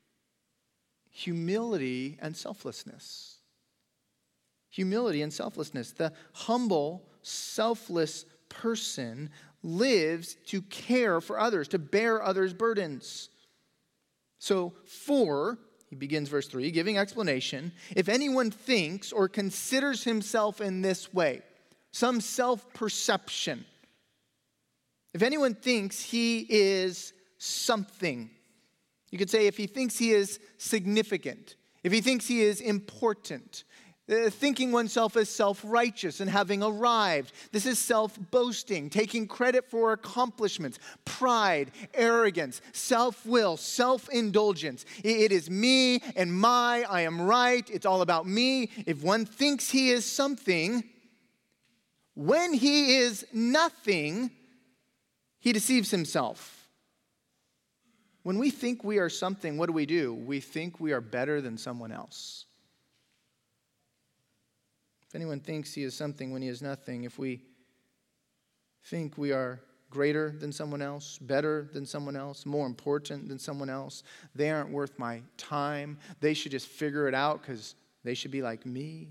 Humility and selflessness. Humility and selflessness. The humble, selfless person lives to care for others, to bear others' burdens. So, for, he begins verse three, giving explanation, if anyone thinks or considers himself in this way, some self-perception, if anyone thinks he is something, you could say if he thinks he is significant, if he thinks he is important, uh, thinking oneself as self-righteous and having arrived. This is self-boasting, taking credit for accomplishments, pride, arrogance, self-will, self-indulgence. It, it is me and my, I am right, it's all about me. If one thinks he is something, when he is nothing, he deceives himself. When we think we are something, what do we do? We think we are better than someone else. If anyone thinks he is something when he is nothing, if we think we are greater than someone else, better than someone else, more important than someone else, they aren't worth my time, they should just figure it out because they should be like me.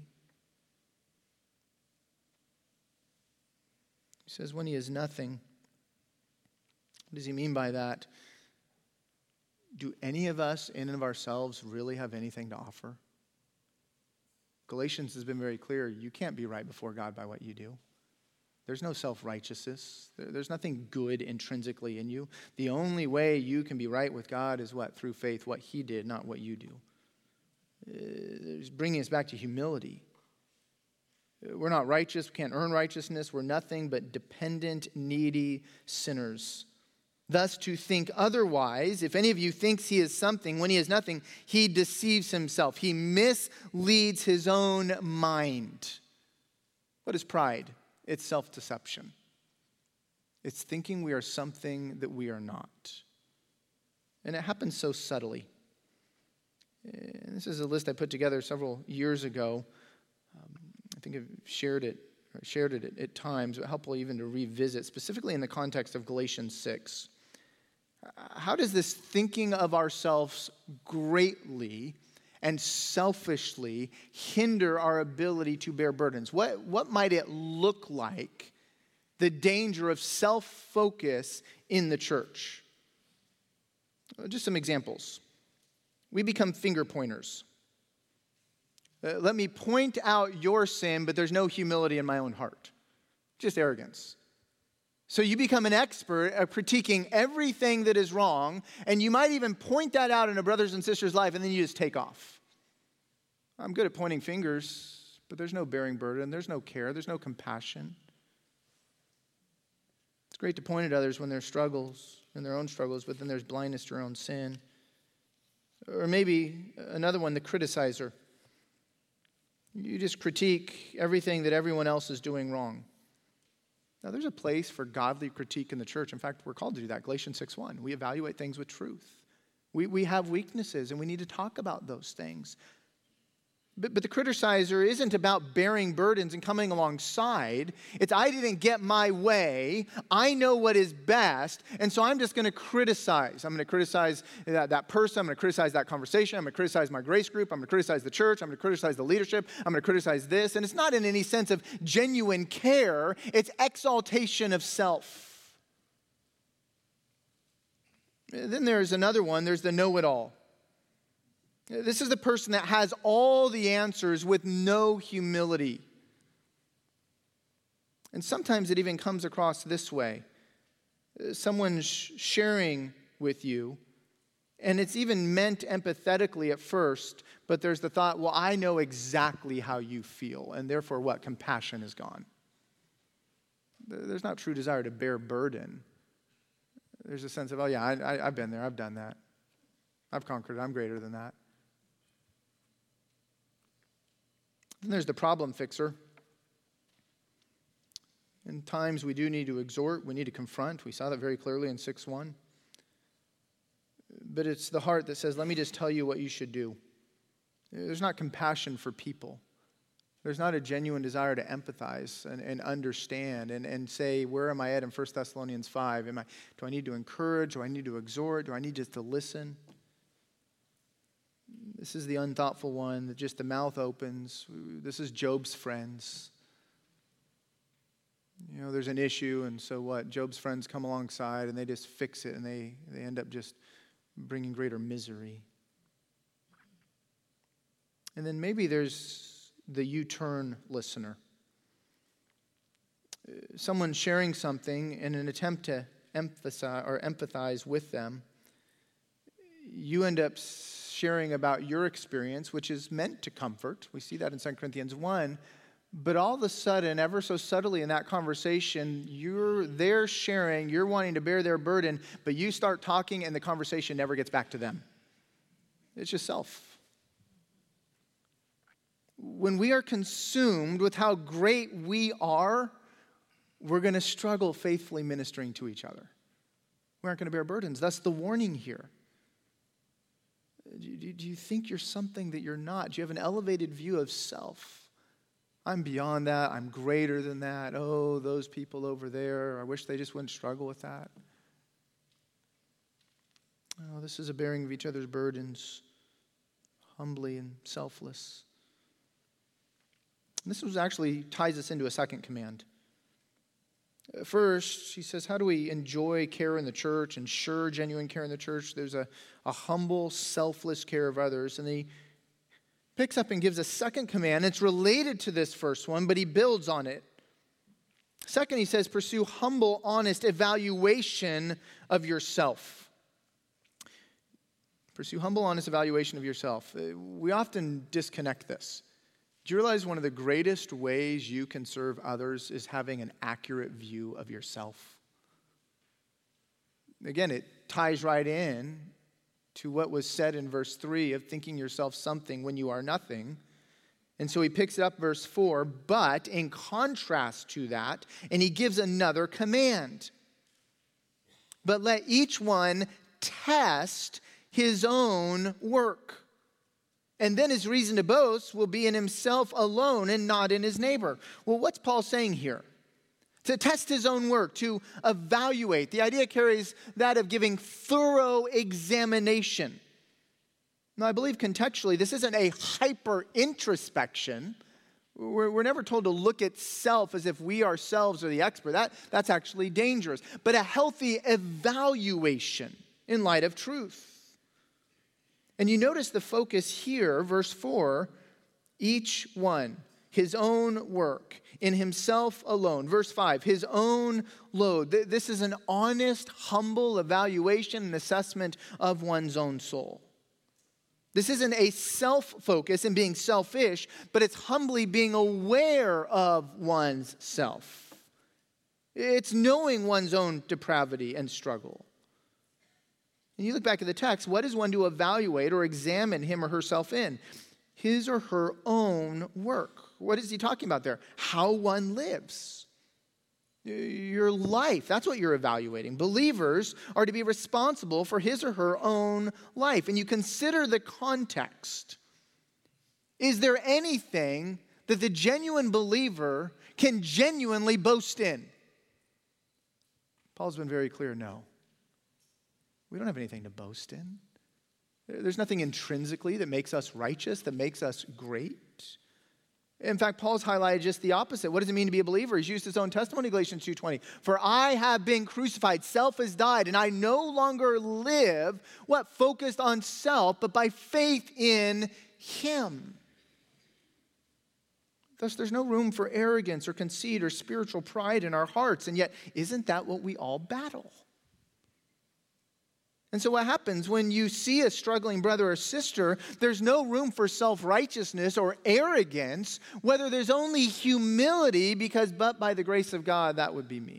He says when he is nothing. What does he mean by that? Do any of us in and of ourselves really have anything to offer? Galatians has been very clear. You can't be right before God by what you do. There's no self-righteousness. There's nothing good intrinsically in you. The only way you can be right with God is what? Through faith, what He did, not what you do. It's bringing us back to humility. We're not righteous. We can't earn righteousness. We're nothing but dependent, needy sinners. Thus, to think otherwise, if any of you thinks he is something when he is nothing, he deceives himself. He misleads his own mind. What is pride? It's self-deception. It's thinking we are something that we are not. And it happens so subtly. And this is a list I put together several years ago. Um, I think I've shared it, or shared it at, at times, but helpful even to revisit, specifically in the context of Galatians six. How does this thinking of ourselves greatly and selfishly hinder our ability to bear burdens? What, what might it look like, the danger of self-focus in the church? Just some examples. We become finger pointers. Uh, let me point out your sin, but there's no humility in my own heart. Just arrogance. So you become an expert at critiquing everything that is wrong, and you might even point that out in a brother's and sister's life, and then you just take off. I'm good at pointing fingers, but there's no bearing burden, there's no care, there's no compassion. It's great to point at others when there's struggles, in their own struggles, but then there's blindness to your own sin. Or maybe another one, the criticizer. You just critique everything that everyone else is doing wrong. Now, there's a place for godly critique in the church. In fact, we're called to do that. Galatians six one. We evaluate things with truth. We, we have weaknesses, and we need to talk about those things. But, but the criticizer isn't about bearing burdens and coming alongside. It's, I didn't get my way. I know what is best, and so I'm just going to criticize. I'm going to criticize that, that person. I'm going to criticize that conversation. I'm going to criticize my grace group. I'm going to criticize the church. I'm going to criticize the leadership. I'm going to criticize this. And it's not in any sense of genuine care. It's exaltation of self. Then there's another one. There's the know-it-all. This is the person that has all the answers with no humility. And sometimes it even comes across this way. Someone's sharing with you, and it's even meant empathetically at first, but there's the thought, well, I know exactly how you feel, and therefore what? Compassion is gone. There's not true desire to bear burden. There's a sense of, oh yeah, I, I, I've been there, I've done that. I've conquered it, I'm greater than that. Then there's the problem fixer. In times we do need to exhort, we need to confront. We saw that very clearly in six one. But it's the heart that says, let me just tell you what you should do. There's not compassion for people. There's not a genuine desire to empathize and, and understand and, and say, where am I at in First Thessalonians five? Am I, do I need to encourage? Do I need to exhort? Do I need just to listen? This is the unthoughtful one that just the mouth opens. This is Job's friends. You know, there's an issue, and so what? Job's friends come alongside, and they just fix it, and they, they end up just bringing greater misery. And then maybe there's the U-turn listener. Someone sharing something in an attempt to emphasize or empathize with them. You end up sharing about your experience, which is meant to comfort. We see that in Second Corinthians one. But all of a sudden, ever so subtly in that conversation, you're they're sharing, you're wanting to bear their burden, but you start talking and the conversation never gets back to them. It's just self. When we are consumed with how great we are, we're going to struggle faithfully ministering to each other. We aren't going to bear burdens. That's the warning here. Do, do you think you're something that you're not? Do you have an elevated view of self? I'm beyond that. I'm greater than that. Oh, those people over there. I wish they just wouldn't struggle with that. Oh, this is a bearing of each other's burdens, humbly and selfless. And this was actually ties us into a second command. First, he says, how do we enjoy care in the church, ensure genuine care in the church? There's a, a humble, selfless care of others. And he picks up and gives a second command. It's related to this first one, but he builds on it. Second, he says, pursue humble, honest evaluation of yourself. Pursue humble, honest evaluation of yourself. We often disconnect this. Do you realize one of the greatest ways you can serve others is having an accurate view of yourself? Again, it ties right in to what was said in verse three of thinking yourself something when you are nothing. And so he picks up verse four, but in contrast to that, and he gives another command. But let each one test his own work. And then his reason to boast will be in himself alone and not in his neighbor. Well, what's Paul saying here? To test his own work, to evaluate. The idea carries that of giving thorough examination. Now, I believe contextually, this isn't a hyper-introspection. We're, we're never told to look at self as if we ourselves are the expert. That, that's actually dangerous. But a healthy evaluation in light of truth. And you notice the focus here, verse four, each one, his own work, in himself alone. Verse five, his own load. This is an honest, humble evaluation and assessment of one's own soul. This isn't a self-focus and being selfish, but it's humbly being aware of one's self. It's knowing one's own depravity and struggle. And you look back at the text, what is one to evaluate or examine him or herself in? His or her own work. What is he talking about there? How one lives. Your life. That's what you're evaluating. Believers are to be responsible for his or her own life. And you consider the context. Is there anything that the genuine believer can genuinely boast in? Paul's been very clear, no. We don't have anything to boast in. There's nothing intrinsically that makes us righteous, that makes us great. In fact, Paul's highlighted just the opposite. What does it mean to be a believer? He's used his own testimony, Galatians two twenty. For I have been crucified, self has died, and I no longer live, what, focused on self, but by faith in him. Thus, there's no room for arrogance or conceit or spiritual pride in our hearts. And yet, isn't that what we all battle? And so what happens when you see a struggling brother or sister, there's no room for self-righteousness or arrogance, whether there's only humility, because but by the grace of God, that would be me.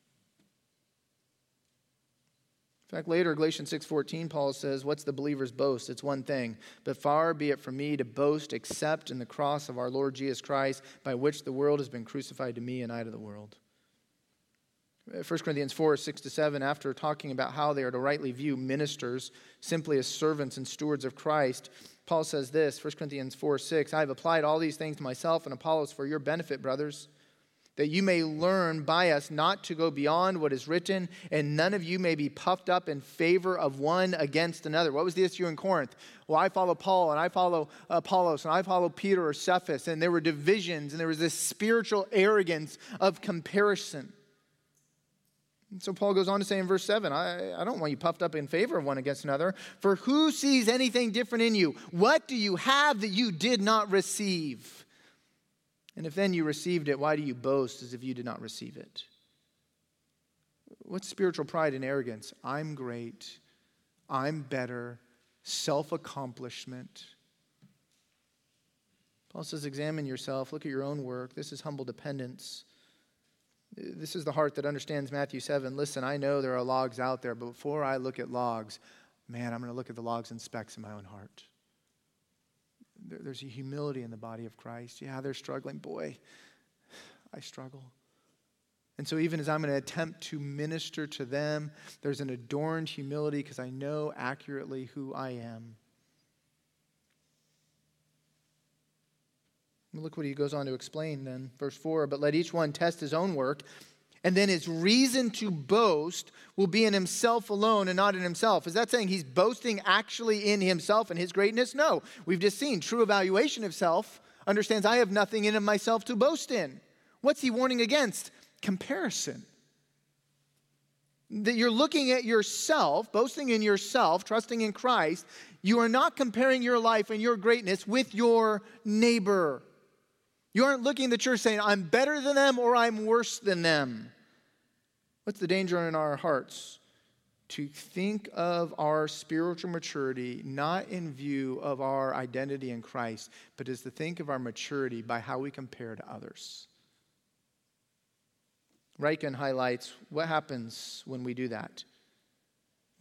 In fact, later, Galatians six fourteen, Paul says, what's the believer's boast? It's one thing, but far be it from me to boast except in the cross of our Lord Jesus Christ, by which the world has been crucified to me and I to the world. First Corinthians four, six to seven, after talking about how they are to rightly view ministers simply as servants and stewards of Christ, Paul says this, First Corinthians four, six, I have applied all these things to myself and Apollos for your benefit, brothers, that you may learn by us not to go beyond what is written, and none of you may be puffed up in favor of one against another. What was the issue in Corinth? Well, I follow Paul, and I follow Apollos, and I follow Peter or Cephas, and there were divisions, and there was this spiritual arrogance of comparison. So Paul goes on to say in verse seven, I, I don't want you puffed up in favor of one against another. For who sees anything different in you? What do you have that you did not receive? And if then you received it, why do you boast as if you did not receive it? What's spiritual pride and arrogance? I'm great. I'm better. Self-accomplishment. Paul says, examine yourself. Look at your own work. This is humble dependence. This is the heart that understands Matthew seven. Listen, I know there are logs out there, but before I look at logs, man, I'm going to look at the logs and specks in my own heart. There's a humility in the body of Christ. Yeah, they're struggling. Boy, I struggle. And so even as I'm going to attempt to minister to them, there's an adorned humility because I know accurately who I am. Look what he goes on to explain then. Verse four, but let each one test his own work, and then his reason to boast will be in himself alone and not in himself. Is that saying he's boasting actually in himself and his greatness? No. We've just seen true evaluation of self understands I have nothing in myself to boast in. What's he warning against? Comparison. That you're looking at yourself, boasting in yourself, trusting in Christ. You are not comparing your life and your greatness with your neighbor. You aren't looking at the church saying, I'm better than them or I'm worse than them. What's the danger in our hearts? To think of our spiritual maturity not in view of our identity in Christ, but as to think of our maturity by how we compare to others. Reichen highlights what happens when we do that.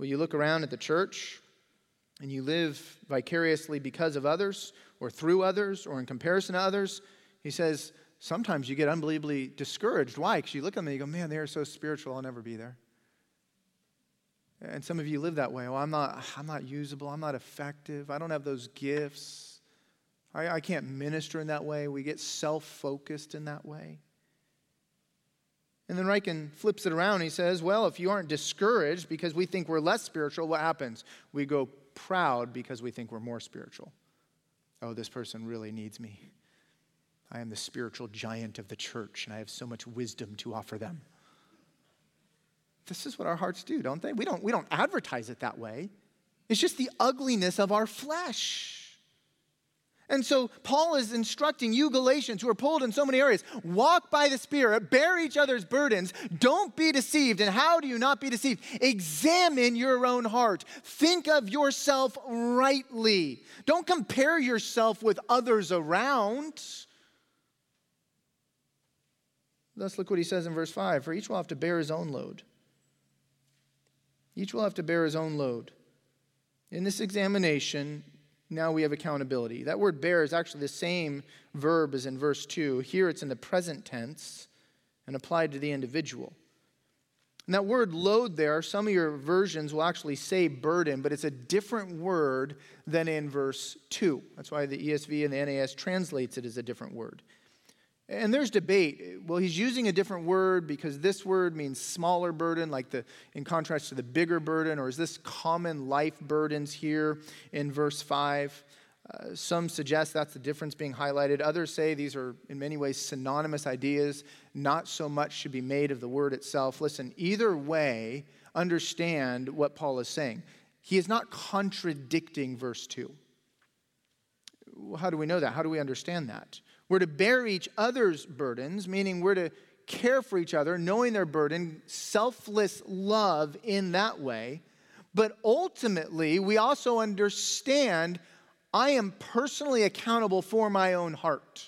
Will you look around at the church and you live vicariously because of others or through others or in comparison to others? He says, sometimes you get unbelievably discouraged. Why? Because you look at them and you go, man, they are so spiritual, I'll never be there. And some of you live that way. Well, I'm not, I'm not usable. I'm not effective. I don't have those gifts. I, I can't minister in that way. We get self-focused in that way. And then Ryken flips it around. He says, well, if you aren't discouraged because we think we're less spiritual, what happens? We go proud because we think we're more spiritual. Oh, this person really needs me. I am the spiritual giant of the church, and I have so much wisdom to offer them. This is what our hearts do, don't they? We don't, we don't advertise it that way. It's just the ugliness of our flesh. And so Paul is instructing you Galatians who are pulled in so many areas. Walk by the Spirit, bear each other's burdens. Don't be deceived. And how do you not be deceived? Examine your own heart. Think of yourself rightly. Don't compare yourself with others around. Let's look what he says in verse five. For each will have to bear his own load. Each will have to bear his own load. In this examination, now we have accountability. That word bear is actually the same verb as in verse two. Here it's in the present tense and applied to the individual. And that word load there, some of your versions will actually say burden, but it's a different word than in verse two. That's why the E S V and the N A S translates it as a different word. And there's debate. Well, he's using a different word because this word means smaller burden, like the in contrast to the bigger burden, or is this common life burdens here in verse five? Uh, some suggest that's the difference being highlighted. Others say these are in many ways synonymous ideas. Not so much should be made of the word itself. Listen, either way, understand what Paul is saying. He is not contradicting verse two. How do we know that? How do we understand that? We're to bear each other's burdens, meaning we're to care for each other, knowing their burden, selfless love in that way. But ultimately, we also understand I am personally accountable for my own heart.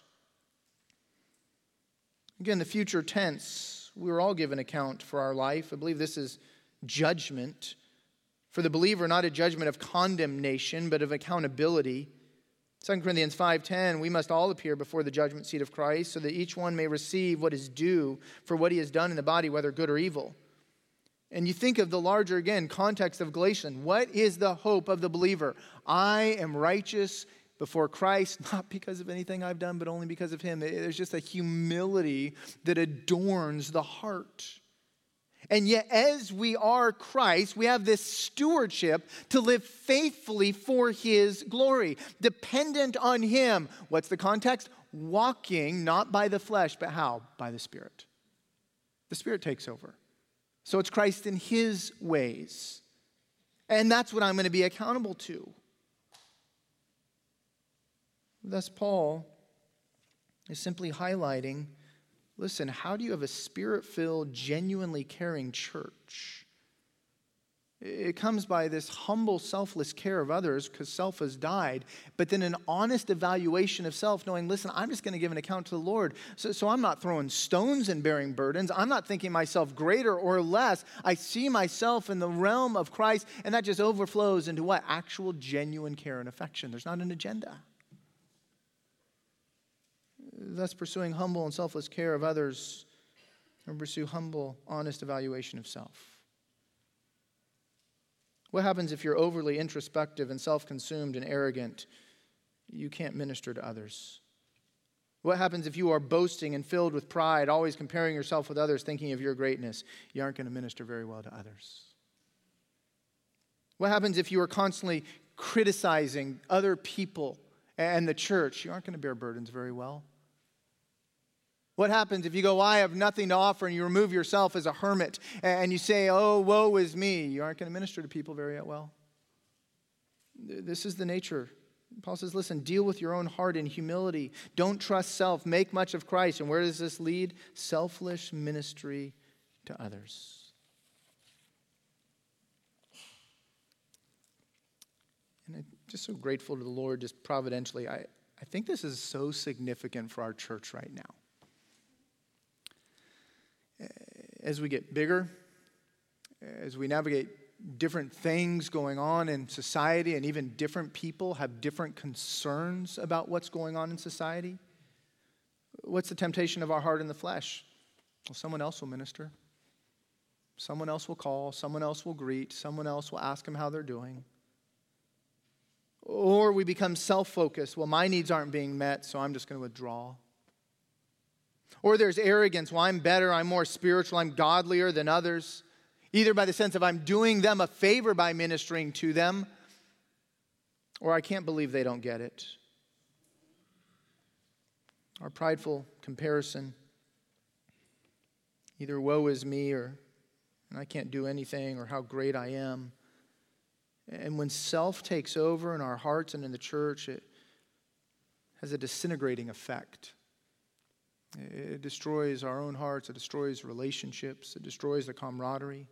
Again, the future tense, we were all given account for our life. I believe this is judgment. For the believer, not a judgment of condemnation, but of accountability. Second Corinthians five ten, we must all appear before the judgment seat of Christ so that each one may receive what is due for what he has done in the body, whether good or evil. And you think of the larger, again, context of Galatians. What is the hope of the believer? I am righteous before Christ, not because of anything I've done, but only because of him. There's just a humility that adorns the heart. And yet, as we are Christ, we have this stewardship to live faithfully for his glory, dependent on him. What's the context? Walking not by the flesh, but how? By the Spirit. The Spirit takes over. So it's Christ in his ways. And that's what I'm going to be accountable to. Thus, Paul is simply highlighting, listen, how do you have a Spirit-filled, genuinely caring church? It comes by this humble, selfless care of others because self has died, but then an honest evaluation of self, knowing, listen, I'm just going to give an account to the Lord. So, so I'm not throwing stones and bearing burdens. I'm not thinking myself greater or less. I see myself in the realm of Christ, and that just overflows into what? Actual, genuine care and affection. There's not an agenda. Thus, pursuing humble and selfless care of others, and pursue humble, honest evaluation of self. What happens if you're overly introspective and self-consumed and arrogant? You can't minister to others. What happens if you are boasting and filled with pride, always comparing yourself with others, thinking of your greatness? You aren't going to minister very well to others. What happens if you are constantly criticizing other people and the church? You aren't going to bear burdens very well. What happens if you go, well, I have nothing to offer, and you remove yourself as a hermit, and you say, oh, woe is me? You aren't going to minister to people very well. This is the nature. Paul says, listen, deal with your own heart in humility. Don't trust self. Make much of Christ. And where does this lead? Selfless ministry to others. And I'm just so grateful to the Lord, just providentially. I, I think this is so significant for our church right now. As we get bigger, as we navigate different things going on in society, and even different people have different concerns about what's going on in society. What's the temptation of our heart and the flesh? Well, someone else will minister. Someone else will call. Someone else will greet. Someone else will ask them how they're doing. Or we become self-focused. Well, my needs aren't being met, so I'm just going to withdraw. Or there's arrogance. Well, I'm better. I'm more spiritual. I'm godlier than others. Either by the sense of I'm doing them a favor by ministering to them, or I can't believe they don't get it. Our prideful comparison. Either woe is me, or and I can't do anything, or how great I am. And when self takes over in our hearts and in the church, it has a disintegrating effect. It destroys our own hearts. It destroys relationships. It destroys the camaraderie.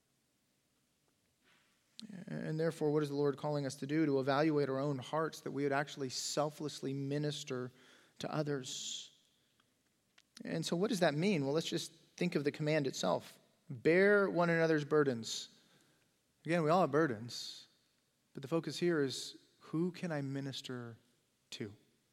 And therefore, what is the Lord calling us to do? To evaluate our own hearts, that we would actually selflessly minister to others. And so what does that mean? Well, let's just think of the command itself. Bear one another's burdens. Again, we all have burdens. But the focus here is, who can I minister to?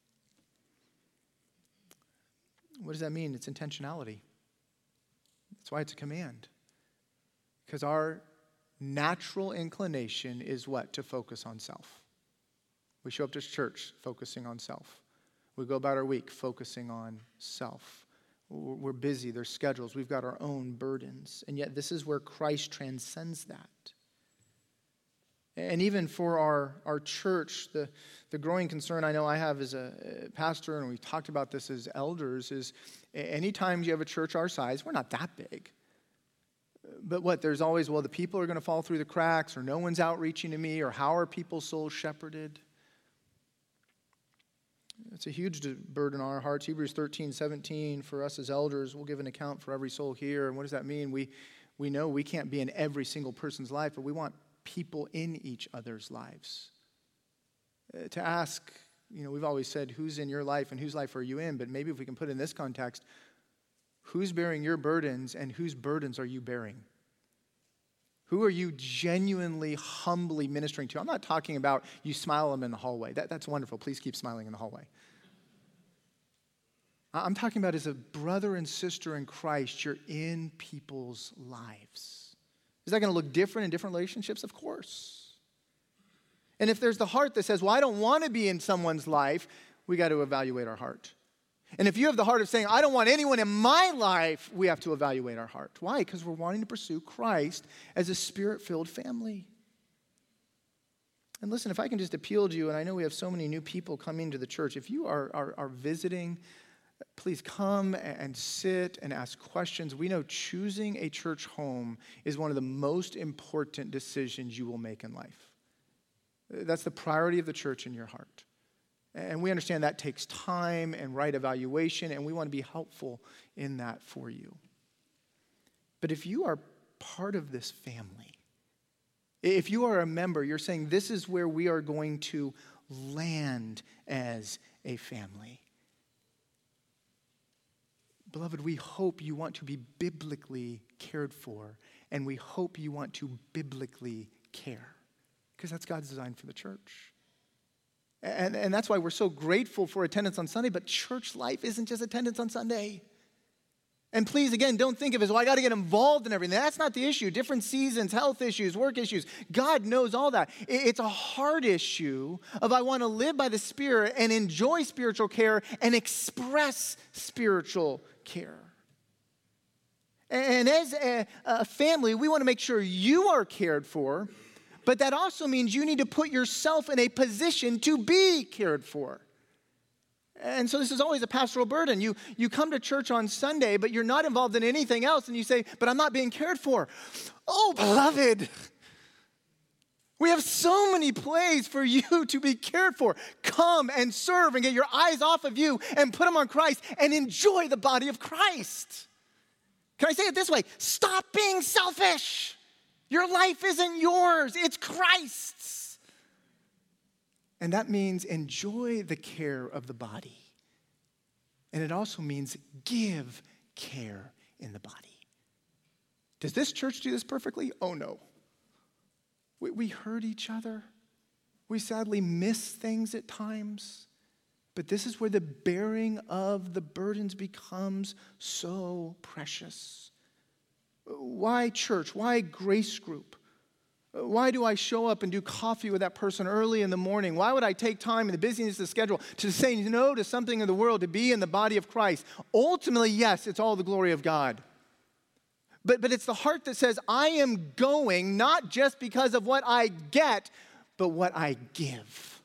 What does that mean? It's intentionality. That's why it's a command. Because our natural inclination is what? To focus on self. We show up to church focusing on self. We go about our week focusing on self. We're busy. There's schedules. We've got our own burdens. And yet this is where Christ transcends that. And even for our, our church, the, the growing concern I know I have as a pastor, and we've talked about this as elders, is anytime you have a church our size, we're not that big. But what, there's always, well, the people are going to fall through the cracks, or no one's outreaching to me, or how are people's souls shepherded? It's a huge burden on our hearts. Hebrews thirteen seventeen, for us as elders, we'll give an account for every soul here. And what does that mean? We, we know we can't be in every single person's life, but we want people in each other's lives. Uh, to ask, you know, we've always said, who's in your life and whose life are you in? But maybe if we can put it in this context, who's bearing your burdens and whose burdens are you bearing? Who are you genuinely, humbly ministering to? I'm not talking about you smile them in the hallway. That, that's wonderful. Please keep smiling in the hallway. I'm talking about as a brother and sister in Christ, you're in people's lives. Is that going to look different in different relationships? Of course. And if there's the heart that says, well, I don't want to be in someone's life, we got to evaluate our heart. And if you have the heart of saying, I don't want anyone in my life, we have to evaluate our heart. Why? Because we're wanting to pursue Christ as a spirit-filled family. And listen, if I can just appeal to you, and I know we have so many new people coming to the church, if you are, are, are visiting, please come and sit and ask questions. We know choosing a church home is one of the most important decisions you will make in life. That's the priority of the church in your heart. And we understand that takes time and right evaluation, and we want to be helpful in that for you. But if you are part of this family, if you are a member, you're saying this is where we are going to land as a family. Beloved, we hope you want to be biblically cared for, and we hope you want to biblically care, because that's God's design for the church. And, and that's why we're so grateful for attendance on Sunday, but church life isn't just attendance on Sunday. And please, again, don't think of it as, well, I got to get involved in everything. That's not the issue. Different seasons, health issues, work issues. God knows all that. It's a heart issue of I want to live by the Spirit and enjoy spiritual care and express spiritual care. And as a, a family, we want to make sure you are cared for, but that also means you need to put yourself in a position to be cared for. And so this is always a pastoral burden. You, you come to church on Sunday, but you're not involved in anything else, and you say, but I'm not being cared for. Oh, beloved, we have so many plays for you to be cared for. Come and serve and get your eyes off of you and put them on Christ and enjoy the body of Christ. Can I say it this way? Stop being selfish. Your life isn't yours, it's Christ's. And that means enjoy the care of the body. And it also means give care in the body. Does this church do this perfectly? Oh, no. We, we hurt each other. We sadly miss things at times. But this is where the bearing of the burdens becomes so precious. Why church? Why grace group? Why do I show up and do coffee with that person early in the morning? Why would I take time in the busyness of the schedule to say no to something in the world, to be in the body of Christ? Ultimately, yes, it's all the glory of God. But, but it's the heart that says, I am going not just because of what I get, but what I give.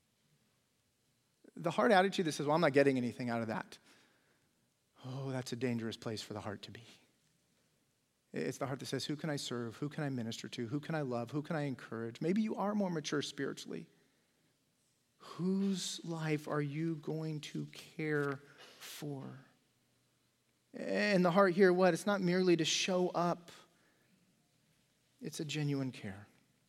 The heart attitude that says, well, I'm not getting anything out of that. Oh, that's a dangerous place for the heart to be. It's the heart that says, who can I serve? Who can I minister to? Who can I love? Who can I encourage? Maybe you are more mature spiritually. Whose life are you going to care for? And the heart here, what? It's not merely to show up. It's a genuine care.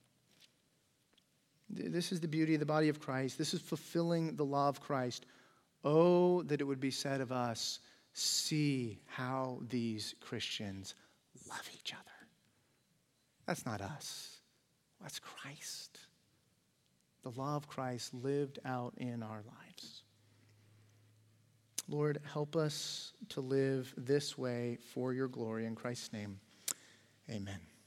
This is the beauty of the body of Christ. This is fulfilling the law of Christ. Oh, that it would be said of us, see how these Christians love each other. That's not us. That's Christ. The law of Christ lived out in our lives. Lord, help us to live this way for your glory. In Christ's name, amen.